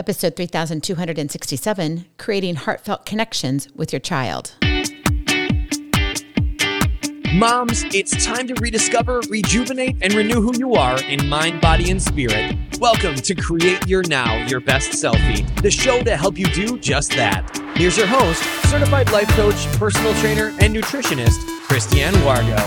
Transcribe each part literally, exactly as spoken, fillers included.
Episode three thousand two hundred sixty-seven, Creating Heartfelt Connections with Your Child. Moms, it's time to rediscover, rejuvenate, and renew who you are in mind, body, and spirit. Welcome to Create Your Now, Your Best Selfie, the show to help you do just that. Here's your host, certified life coach, personal trainer, and nutritionist, Christiane Wargo.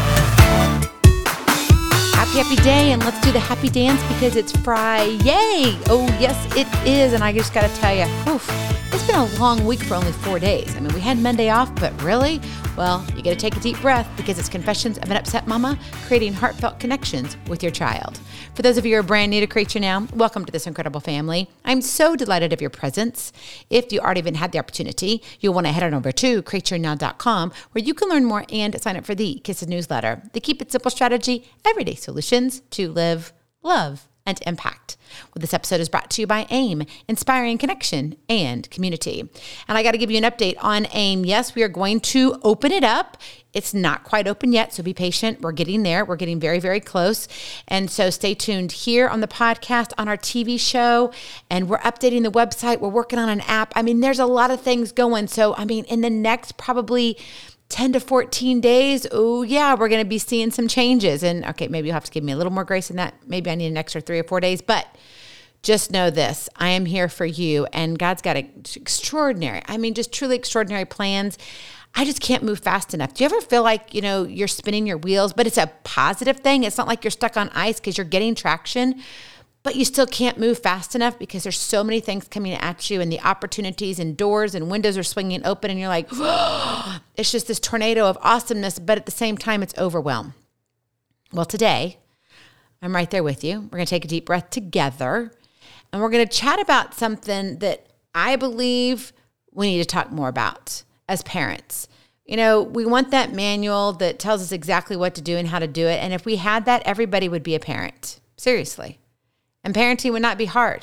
Happy, happy day, and let's do the happy dance because it's Friday. Oh, yes, it is, and I just got to tell you, oof, it's been a long week for only four days. I mean, we had Monday off, but really? Well, you got to take a deep breath because it's Confessions of an Upset Mama, creating heartfelt connections with your child. For those of you who are brand new to Create Your Now, welcome to this incredible family. I'm so delighted of your presence. If you already even had the opportunity, you'll want to head on over to create your now dot com where you can learn more and sign up for the Kisses newsletter, the Keep It Simple strategy, everyday solutions to live, love, and impact. Well, this episode is brought to you by AIM, Inspiring Connection and Community. And I got to give you an update on AIM. Yes, we are going to open it up. It's not quite open yet, so be patient. We're getting there. We're getting very, very close. And so stay tuned here on the podcast, on our T V show, and we're updating the website. We're working on an app. I mean, there's a lot of things going. So, I mean, in the next probably ten to fourteen days, oh yeah, we're going to be seeing some changes. And okay, maybe you'll have to give me a little more grace than that. Maybe I need an extra three or four days, but just know this, I am here for you, and God's got extraordinary, I mean, just truly extraordinary plans. I just can't move fast enough. Do you ever feel like, you know, you're spinning your wheels, but it's a positive thing? It's not like you're stuck on ice because you're getting traction, but you still can't move fast enough because there's so many things coming at you and the opportunities and doors and windows are swinging open and you're like, oh, it's just this tornado of awesomeness, but at the same time, it's overwhelmed. Well, today, I'm right there with you. We're going to take a deep breath together and we're going to chat about something that I believe we need to talk more about as parents. You know, we want that manual that tells us exactly what to do and how to do it. And if we had that, everybody would be a parent. Seriously. And parenting would not be hard.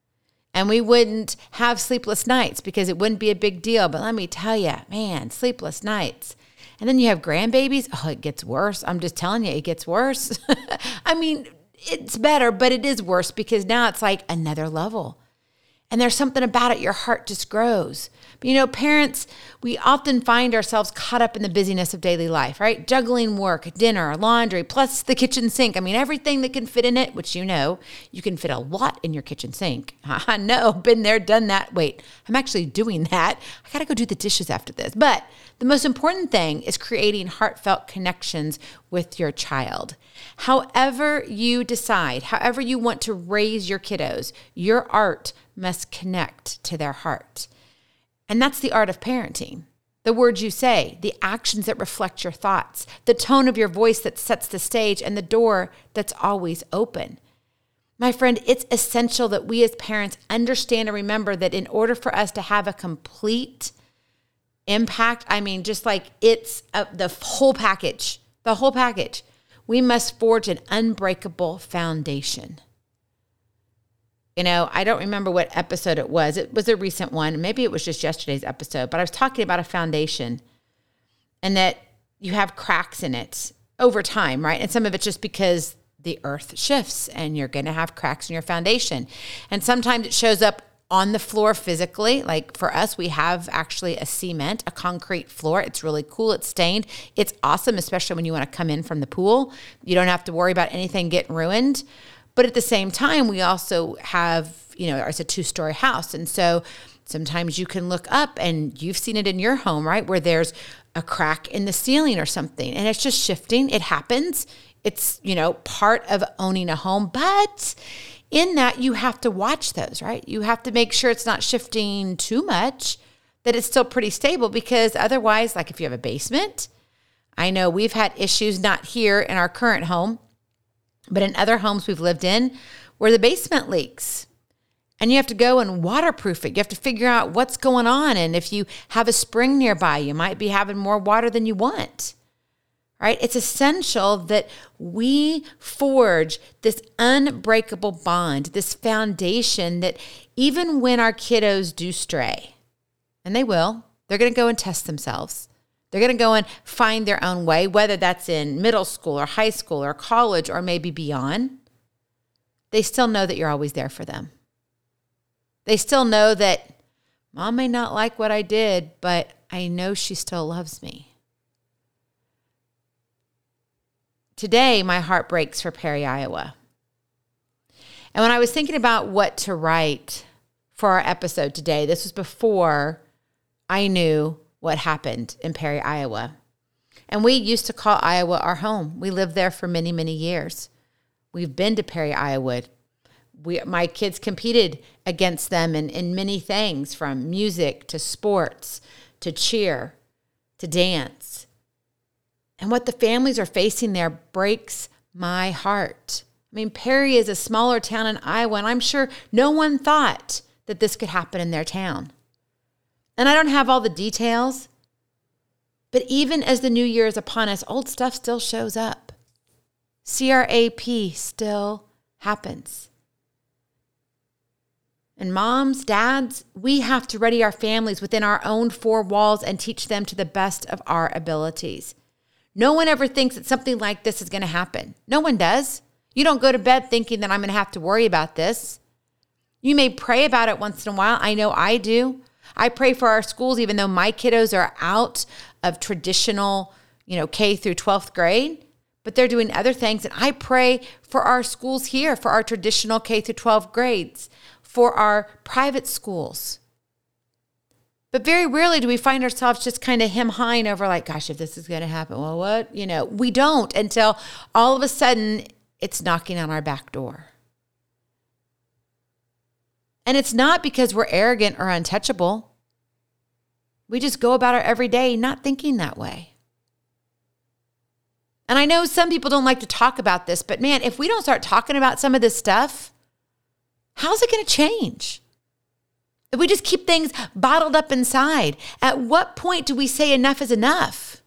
And we wouldn't have sleepless nights because it wouldn't be a big deal. But let me tell you, man, sleepless nights. And then you have grandbabies. Oh, it gets worse. I'm just telling you, it gets worse. I mean, it's better, but it is worse because now it's like another level. And there's something about it, your heart just grows. But you know, parents, we often find ourselves caught up in the busyness of daily life, right? Juggling work, dinner, laundry, plus the kitchen sink. I mean, everything that can fit in it, which you know, you can fit a lot in your kitchen sink. I know, been there, done that. Wait, I'm actually doing that. I got to go do the dishes after this. But the most important thing is creating heartfelt connections with your child. However you decide, however you want to raise your kiddos, your art must connect to their heart. And that's the art of parenting. The words you say, the actions that reflect your thoughts, the tone of your voice that sets the stage, and the door that's always open. My friend, it's essential that we as parents understand and remember that in order for us to have a complete impact, I mean, just like it's a, the whole package, the whole package, we must forge an unbreakable foundation. You know, I don't remember what episode it was. It was a recent one. Maybe it was just yesterday's episode, but I was talking about a foundation and that you have cracks in it over time, right? And some of it's just because the earth shifts and you're going to have cracks in your foundation. And sometimes it shows up on the floor physically. Like for us, we have actually a cement, a concrete floor. It's really cool. It's stained. It's awesome, especially when you want to come in from the pool. You don't have to worry about anything getting ruined. But at the same time, we also have, you know, it's a two-story house. And so sometimes you can look up and you've seen it in your home, right? Where there's a crack in the ceiling or something and it's just shifting. It happens. It's, you know, part of owning a home. But in that, you have to watch those, right? You have to make sure it's not shifting too much, that it's still pretty stable because otherwise, like if you have a basement, I know we've had issues not here in our current home, but in other homes we've lived in where the basement leaks and you have to go and waterproof it. You have to figure out what's going on. And if you have a spring nearby, you might be having more water than you want, right? It's essential that we forge this unbreakable bond, this foundation that even when our kiddos do stray, and they will, they're going to go and test themselves. They're going to go and find their own way, whether that's in middle school or high school or college or maybe beyond. They still know that you're always there for them. They still know that Mom may not like what I did, but I know she still loves me. Today, my heart breaks for Perry, Iowa. And when I was thinking about what to write for our episode today, this was before I knew what happened in Perry, Iowa. And we used to call Iowa our home. We lived there for many, many years. We've been to Perry, Iowa. We, my kids competed against them in, in many things, from music to sports to cheer to dance. And what the families are facing there breaks my heart. I mean, Perry is a smaller town in Iowa, and I'm sure no one thought that this could happen in their town. And I don't have all the details, but even as the new year is upon us, old stuff still shows up. C R A P still happens. And moms, dads, we have to ready our families within our own four walls and teach them to the best of our abilities. No one ever thinks that something like this is going to happen. No one does. You don't go to bed thinking that I'm going to have to worry about this. You may pray about it once in a while. I know I do. I pray for our schools, even though my kiddos are out of traditional, you know, K through twelfth grade, but they're doing other things. And I pray for our schools here, for our traditional K through twelve grades, for our private schools. But very rarely do we find ourselves just kind of hem-hawing over like, gosh, if this is going to happen, well, what? You know, we don't until all of a sudden it's knocking on our back door. And it's not because we're arrogant or untouchable. We just go about our everyday not thinking that way. And I know some people don't like to talk about this, but man, if we don't start talking about some of this stuff, how's it going to change? If we just keep things bottled up inside, at what point do we say enough is enough?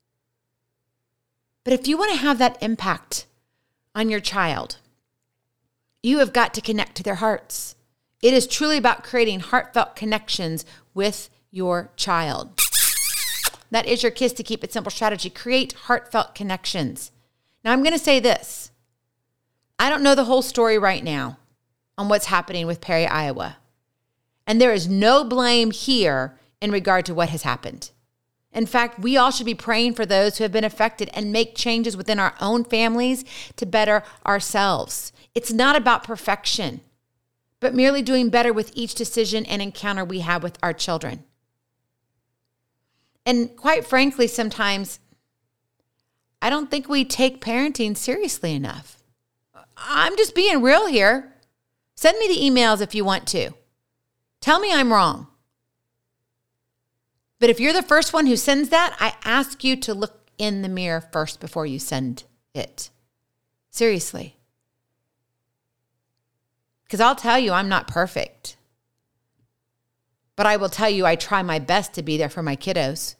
But if you want to have that impact on your child, you have got to connect to their hearts. It is truly about creating heartfelt connections with your child. That is your Kiss to Keep It Simple strategy. Create heartfelt connections. Now, I'm going to say this. I don't know the whole story right now on what's happening with Perry, Iowa. And there is no blame here in regard to what has happened. In fact, we all should be praying for those who have been affected and make changes within our own families to better ourselves. It's not about perfection, but merely doing better with each decision and encounter we have with our children. And quite frankly, sometimes I don't think we take parenting seriously enough. I'm just being real here. Send me the emails if you want to. Tell me I'm wrong. But if you're the first one who sends that, I ask you to look in the mirror first before you send it. Seriously. Because I'll tell you I'm not perfect. But I will tell you I try my best to be there for my kiddos.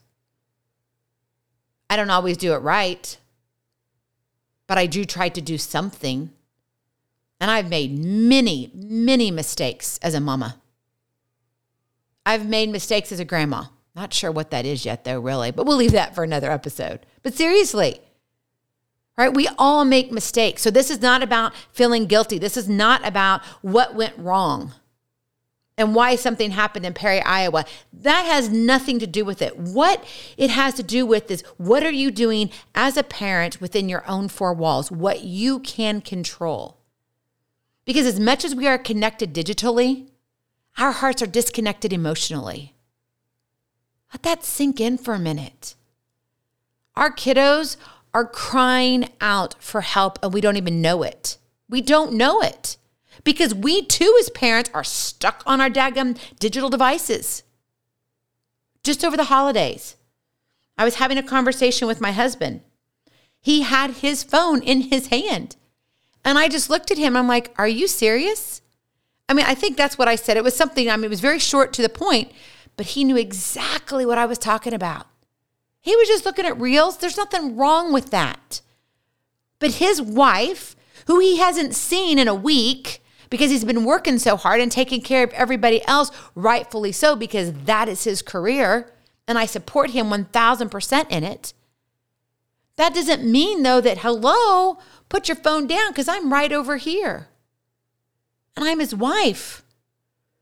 I don't always do it right, but I do try to do something. And I've made many, many mistakes as a mama. I've made mistakes as a grandma. Not sure what that is yet, though, really, but we'll leave that for another episode. But seriously, right? We all make mistakes. So this is not about feeling guilty. This is not about what went wrong and why something happened in Perry, Iowa. That has nothing to do with it. What it has to do with is what are you doing as a parent within your own four walls, what you can control. Because as much as we are connected digitally, our hearts are disconnected emotionally. Let that sink in for a minute. Our kiddos are crying out for help and we don't even know it. We don't know it because we too as parents are stuck on our daggum digital devices. Just over the holidays, I was having a conversation with my husband. He had his phone in his hand and I just looked at him. I'm like, are you serious? I mean, I think that's what I said. It was something, I mean, it was very short to the point, but he knew exactly what I was talking about. He was just looking at reels. There's nothing wrong with that. But his wife, who he hasn't seen in a week because he's been working so hard and taking care of everybody else, rightfully so, because that is his career, and I support him one thousand percent in it. That doesn't mean, though, that, hello, put your phone down because I'm right over here. And I'm his wife.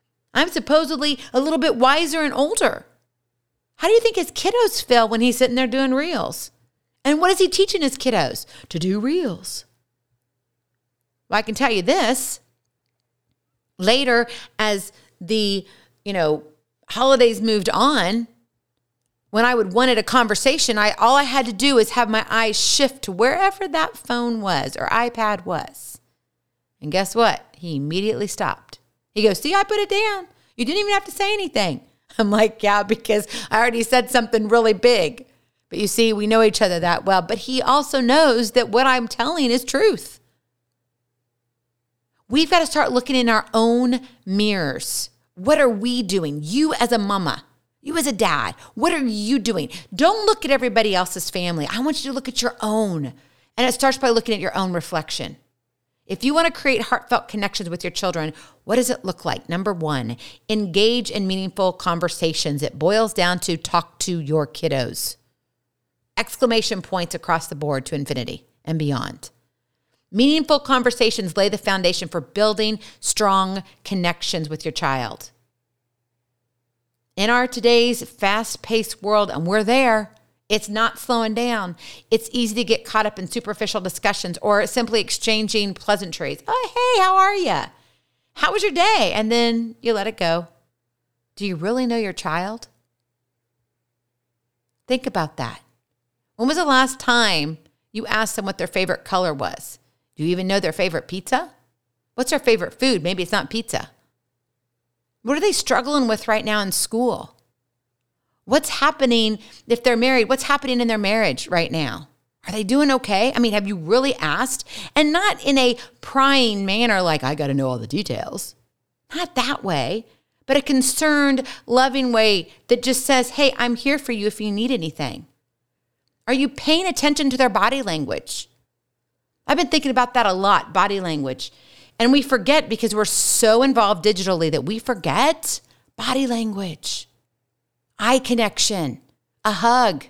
I'm supposedly a little bit wiser and older. How do you think his kiddos feel when he's sitting there doing reels? And what is he teaching his kiddos? To do reels. Well, I can tell you this. Later, as the, you know, holidays moved on, when I would wanted a conversation, I all I had to do is have my eyes shift to wherever that phone was or iPad was. And guess what? He immediately stopped. He goes, see, I put it down. You didn't even have to say anything. I'm like, yeah, because I already said something really big. But you see, we know each other that well. But he also knows that what I'm telling is truth. We've got to start looking in our own mirrors. What are we doing? You as a mama, you as a dad, what are you doing? Don't look at everybody else's family. I want you to look at your own. And it starts by looking at your own reflection. If you want to create heartfelt connections with your children, what does it look like? Number one, engage in meaningful conversations. It boils down to talk to your kiddos. Exclamation points across the board to infinity and beyond. Meaningful conversations lay the foundation for building strong connections with your child. In our today's fast-paced world, and we're there, it's not slowing down. It's easy to get caught up in superficial discussions or simply exchanging pleasantries. Oh, hey, how are you? How was your day? And then you let it go. Do you really know your child? Think about that. When was the last time you asked them what their favorite color was? Do you even know their favorite pizza? What's their favorite food? Maybe it's not pizza. What are they struggling with right now in school? What's happening if they're married? What's happening in their marriage right now? Are they doing okay? I mean, have you really asked? And not in a prying manner like, I got to know all the details. Not that way, but a concerned, loving way that just says, hey, I'm here for you if you need anything. Are you paying attention to their body language? I've been thinking about that a lot, body language. And we forget because we're so involved digitally that we forget body language. Eye connection, a hug,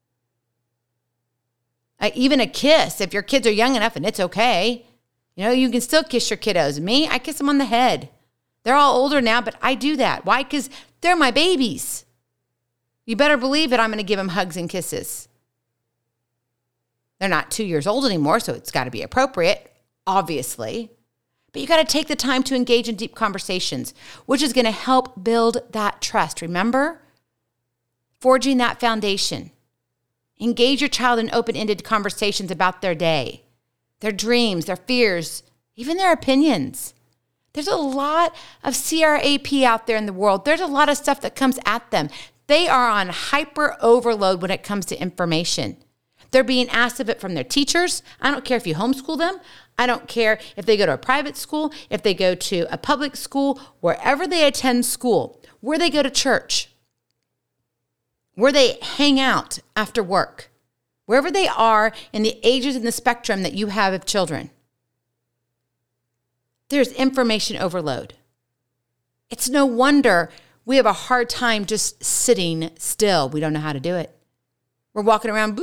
uh, even a kiss. If your kids are young enough, and it's okay, you know, you can still kiss your kiddos. Me, I kiss them on the head. They're all older now, but I do that. Why? Because they're my babies. You better believe that I'm going to give them hugs and kisses. They're not two years old anymore, so it's got to be appropriate, obviously. But you got to take the time to engage in deep conversations, which is going to help build that trust. Remember? Forging that foundation. Engage your child in open-ended conversations about their day, their dreams, their fears, even their opinions. There's a lot of C R A P out there in the world. There's a lot of stuff that comes at them. They are on hyper overload when it comes to information. They're being asked of it from their teachers. I don't care if you homeschool them. I don't care if they go to a private school, if they go to a public school, wherever they attend school, where they go to church, where they hang out after work, wherever they are in the ages and the spectrum that you have of children. There's information overload. It's no wonder we have a hard time just sitting still. We don't know how to do it. We're walking around.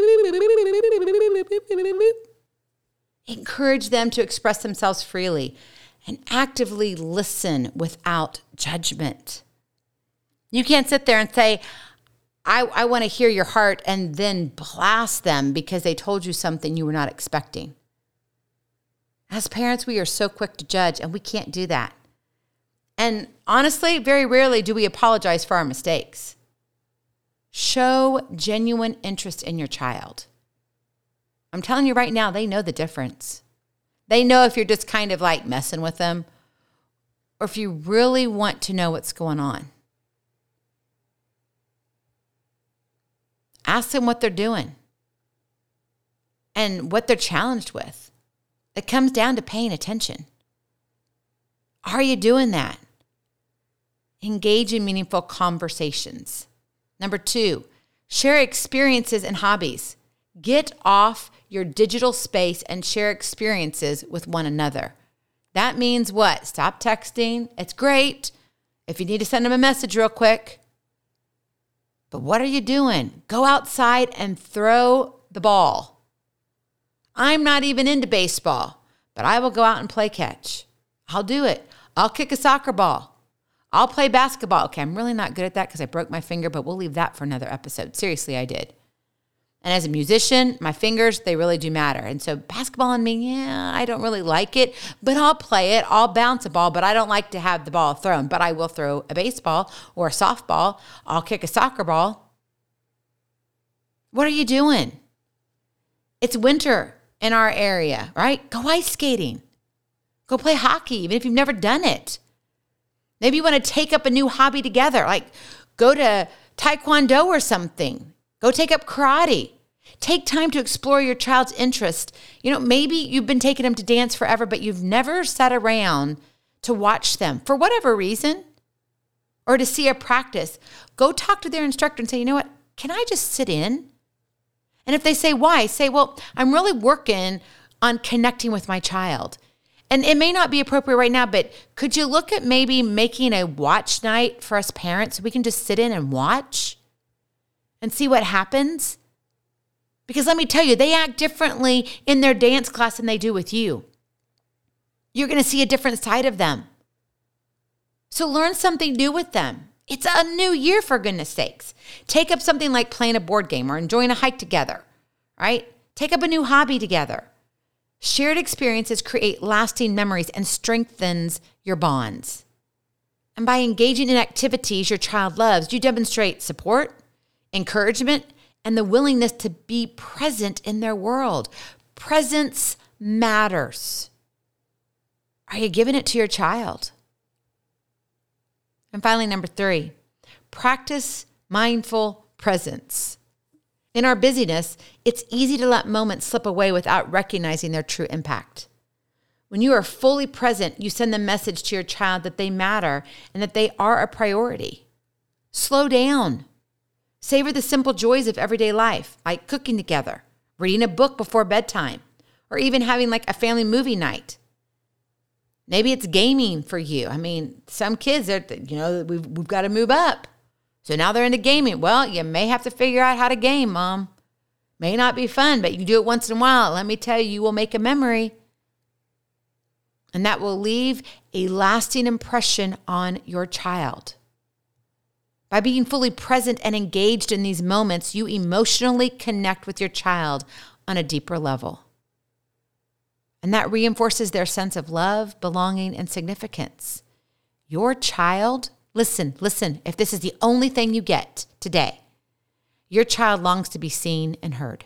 Encourage them to express themselves freely and actively listen without judgment. You can't sit there and say, I, I want to hear your heart, and then blast them because they told you something you were not expecting. As parents, we are so quick to judge, and we can't do that. And honestly, very rarely do we apologize for our mistakes. Show genuine interest in your child. I'm telling you right now, they know the difference. They know if you're just kind of like messing with them or if you really want to know what's going on. Ask them what they're doing and what they're challenged with. It comes down to paying attention. Are you doing that? Engage in meaningful conversations. Number two, share experiences and hobbies. Get off your digital space and share experiences with one another. That means what? Stop texting. It's great if you need to send them a message real quick. But what are you doing? Go outside and throw the ball. I'm not even into baseball, but I will go out and play catch. I'll do it. I'll kick a soccer ball. I'll play basketball. Okay, I'm really not good at that because I broke my finger, but we'll leave that for another episode. Seriously, I did. And as a musician, my fingers, they really do matter. And so basketball and me, yeah, I don't really like it, but I'll play it. I'll bounce a ball, but I don't like to have the ball thrown. But I will throw a baseball or a softball. I'll kick a soccer ball. What are you doing? It's winter in our area, right? Go ice skating. Go play hockey, even if you've never done it. Maybe you want to take up a new hobby together, like go to Taekwondo or something. Go take up karate. Take time to explore your child's interest. You know, maybe you've been taking them to dance forever, but you've never sat around to watch them for whatever reason or to see a practice. Go talk to their instructor and say, you know what, can I just sit in? And if they say why, say, well, I'm really working on connecting with my child. And it may not be appropriate right now, but could you look at maybe making a watch night for us parents so we can just sit in and watch? And see what happens? Because let me tell you, they act differently in their dance class than they do with you. You're going to see a different side of them. So learn something new with them. It's a new year, for goodness sakes. Take up something like playing a board game or enjoying a hike together, right? Take up a new hobby together. Shared experiences create lasting memories and strengthens your bonds. And by engaging in activities your child loves, you demonstrate support, encouragement, and the willingness to be present in their world. Presence matters. Are you giving it to your child? And finally, number three, practice mindful presence. In our busyness, it's easy to let moments slip away without recognizing their true impact. When you are fully present, you send the message to your child that they matter and that they are a priority. Slow down. Savor the simple joys of everyday life, like cooking together, reading a book before bedtime, or even having like a family movie night. Maybe it's gaming for you. I mean, some kids, are, you know, we've, we've got to move up. So now they're into gaming. Well, you may have to figure out how to game, Mom. May not be fun, but you can do it once in a while. Let me tell you, you will make a memory. And that will leave a lasting impression on your child. By being fully present and engaged in these moments, you emotionally connect with your child on a deeper level. And that reinforces their sense of love, belonging, and significance. Your child, listen, listen, if this is the only thing you get today, your child longs to be seen and heard.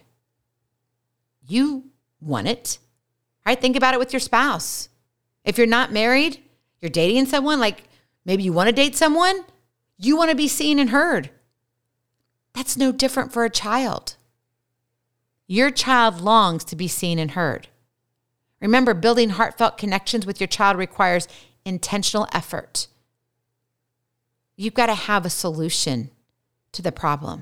You want it, right? Think about it with your spouse. If you're not married, you're dating someone, like maybe you want to date someone, you want to be seen and heard. That's no different for a child. Your child longs to be seen and heard. Remember, building heartfelt connections with your child requires intentional effort. You've got to have a solution to the problem.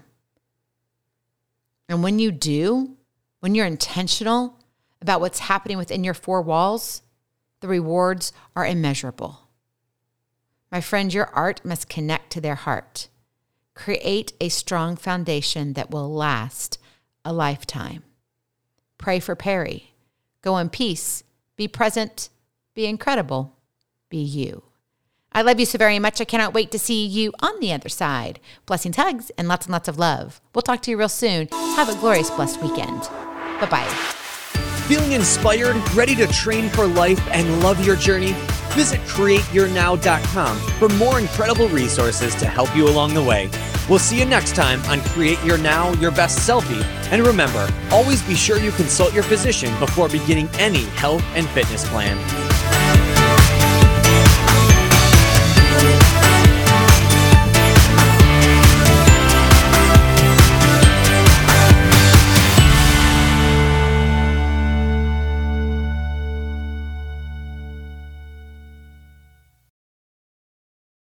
And when you do, when you're intentional about what's happening within your four walls, the rewards are immeasurable. My friend, your art must connect to their heart. Create a strong foundation that will last a lifetime. Pray for Perry. Go in peace. Be present. Be incredible. Be you. I love you so very much. I cannot wait to see you on the other side. Blessings, hugs, and lots and lots of love. We'll talk to you real soon. Have a glorious, blessed weekend. Bye-bye. Feeling inspired, ready to train for life and love your journey? Visit create your now dot com for more incredible resources to help you along the way. We'll see you next time on Create Your Now, Your Best Selfie. And remember, always be sure you consult your physician before beginning any health and fitness plan.